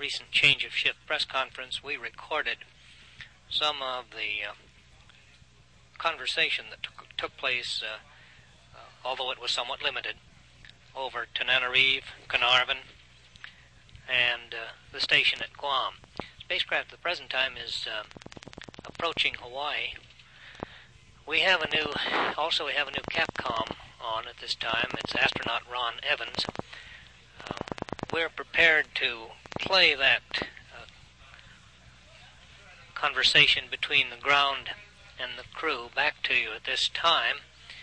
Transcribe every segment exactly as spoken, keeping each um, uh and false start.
recent change of shift press conference, we recorded some of the uh, conversation that took, took place, uh, uh, although it was somewhat limited, over Tananarive, Carnarvon, and uh, the station at Guam. Spacecraft at the present time is uh, approaching Hawaii. We have a new, also we have a new Capcom on at this time. It's astronaut Ron Evans. Uh, we're prepared to play that uh, conversation between the ground and the crew back to you at this time.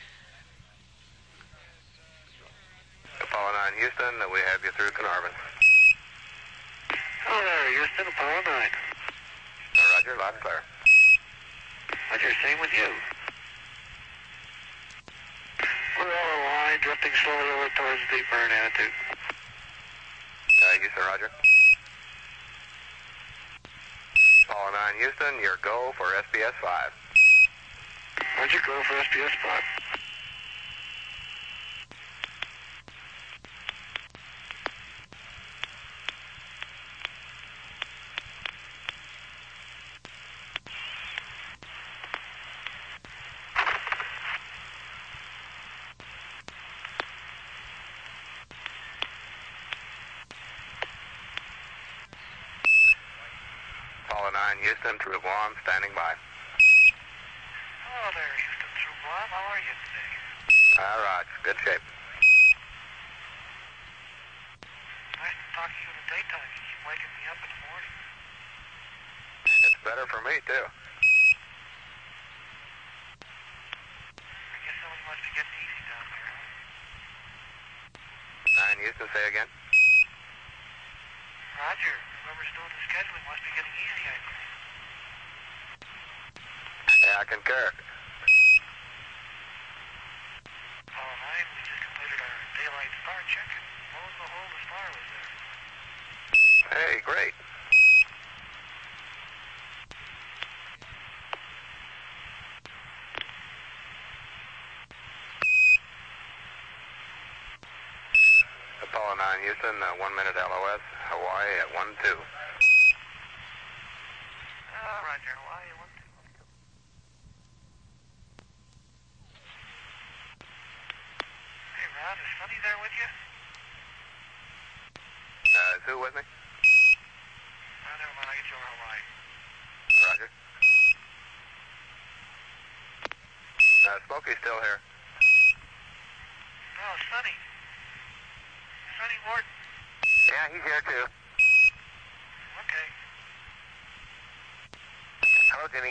Apollo nine, Houston, we have you through Carnarvon. Hello there, Houston, Apollo nine. Roger, loud and clear. Roger, same with you. We're all aligned, drifting slowly over towards the burn attitude. Uh, Houston, roger. Apollo nine, Houston, your go for S P S five. Roger, go for S P S five. Apollo nine, Houston, through Guam, standing by. Hello there, Houston, through Guam. How are you today? Ah, Raj, good shape. Nice to talk to you in the daytime. You keep waking me up in the morning. It's better for me, too. I guess somebody must be getting easy down there, huh? nine, Houston, say again. Roger, whoever's doing the scheduling must be getting easy, I think. Yeah, I concur. Apollo nine, we just completed our daylight star check, and lo and behold, the star was there. Hey, great. Apollo nine, Houston, uh, one minute L O S, Hawaii at one two. Uh, Roger, Hawaii, one two. Hey, Rod, is Sonny there with you? Uh, is who with me? Oh, never mind, I'll get you over Hawaii. Roger. Uh, Smokey's still here. No, Sonny. Sonny Morton. Yeah, he's here too. Okay. Hello, Jimmy.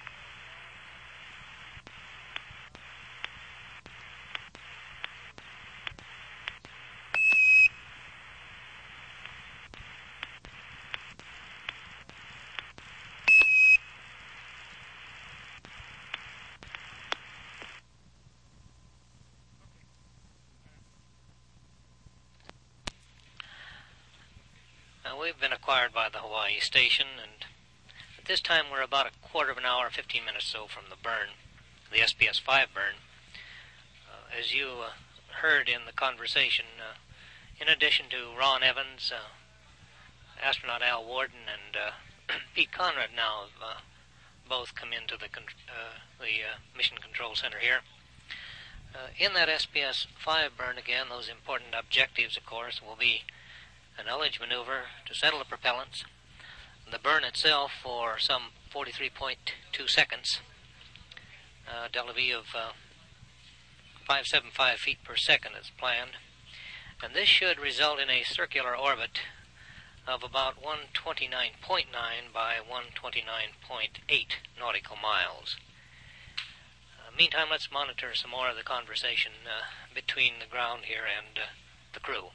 Now, we've been acquired by the Hawaii station, and at this time we're about a quarter of an hour, fifteen minutes so from the burn, the S P S five burn. Uh, as you uh, heard in the conversation, uh, in addition to Ron Evans, uh, astronaut Al Warden, and uh, Pete Conrad now have uh, both come into the, con- uh, the uh, Mission Control Center here. Uh, in that S P S five burn, again, those important objectives, of course, will be an ullage maneuver to settle the propellants, the burn itself for some forty-three point two seconds, uh, delta V of uh, five hundred seventy-five feet per second is planned, and this should result in a circular orbit of about one hundred twenty-nine point nine by one hundred twenty-nine point eight nautical miles. Uh, meantime, let's monitor some more of the conversation uh, between the ground here and uh, the crew.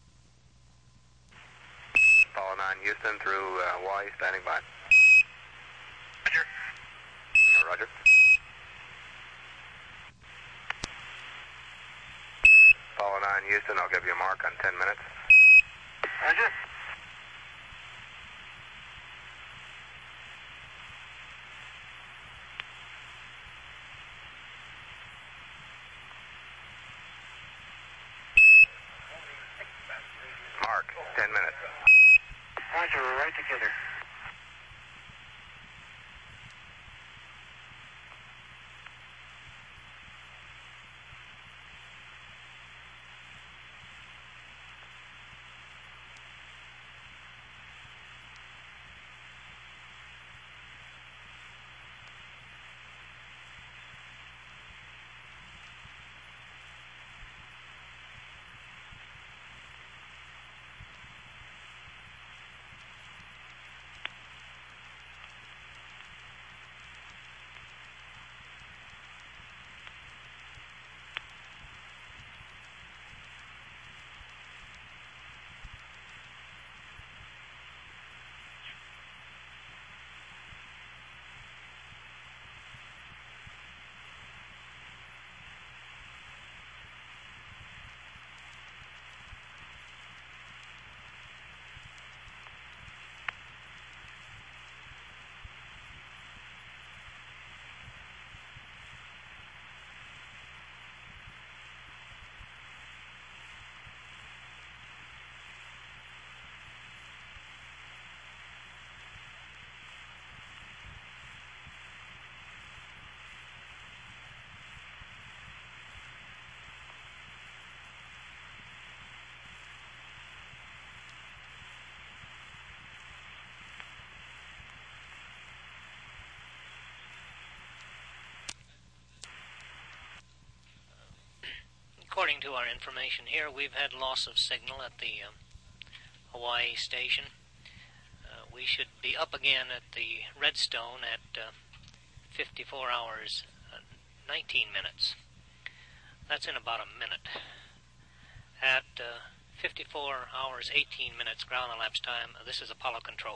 Apollo nine, Houston, through uh, Hawaii, standing by. Roger. Uh, Roger. Apollo nine, Houston, I'll give you a mark on ten minutes. Roger. Mark, ten minutes. Roger, computer. According to our information here, we've had loss of signal at the um, Hawaii station. Uh, we should be up again at the Redstone at uh, fifty-four hours, uh, nineteen minutes. That's in about a minute. At uh, fifty-four hours, eighteen minutes ground elapsed time, uh, this is Apollo Control.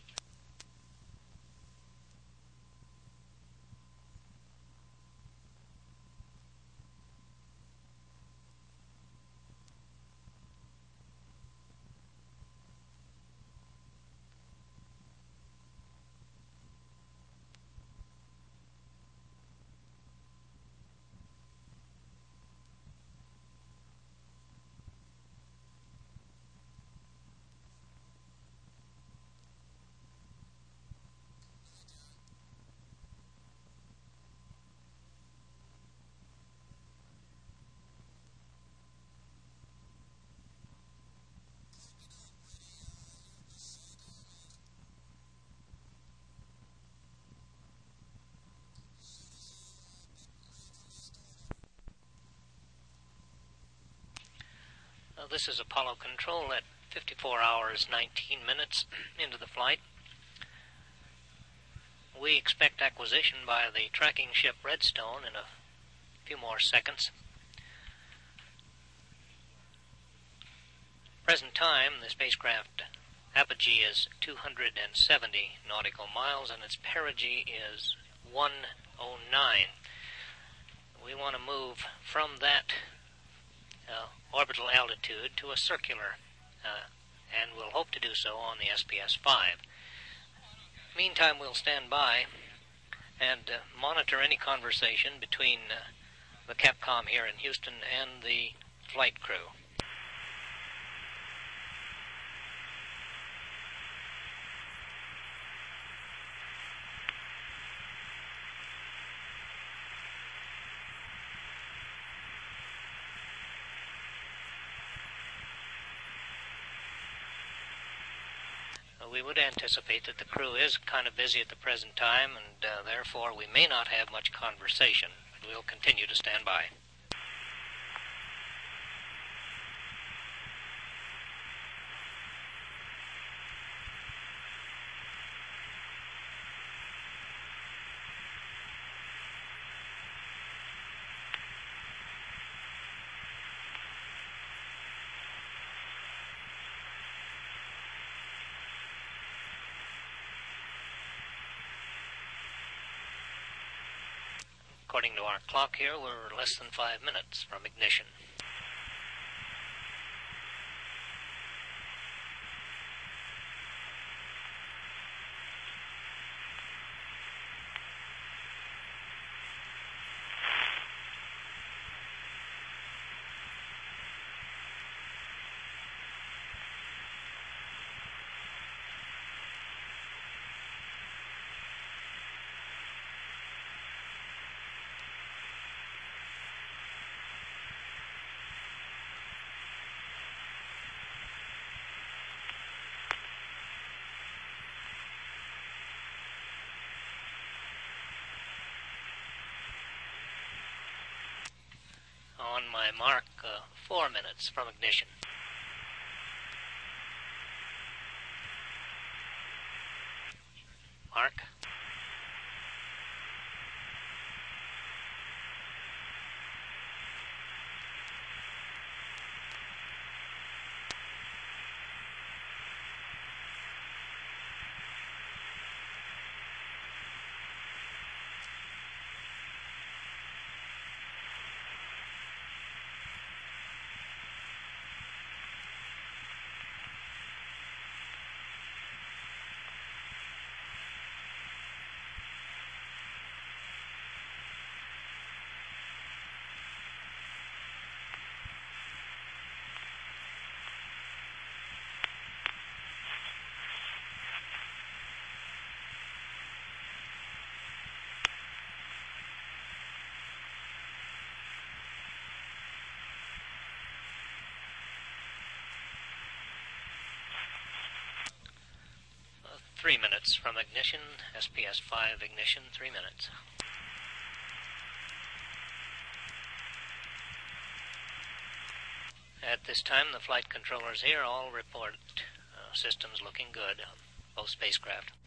Uh, this is Apollo Control at fifty-four hours, nineteen minutes into the flight. We expect acquisition by the tracking ship Redstone in a few more seconds. Present time, the spacecraft apogee is two hundred seventy nautical miles and its perigee is one oh nine. We want to move from that uh, orbital altitude to a circular, uh, and we'll hope to do so on the S P S five. Meantime, we'll stand by and uh, monitor any conversation between uh, the Capcom here in Houston and the flight crew. We would anticipate that the crew is kind of busy at the present time, and uh, therefore we may not have much conversation. We'll continue to stand by. According to our clock here, we're less than five minutes from ignition. on my mark, uh, four minutes from ignition. Mark. Three minutes from ignition, S P S five ignition, three minutes. At this time, the flight controllers here all report uh, systems looking good on both spacecraft.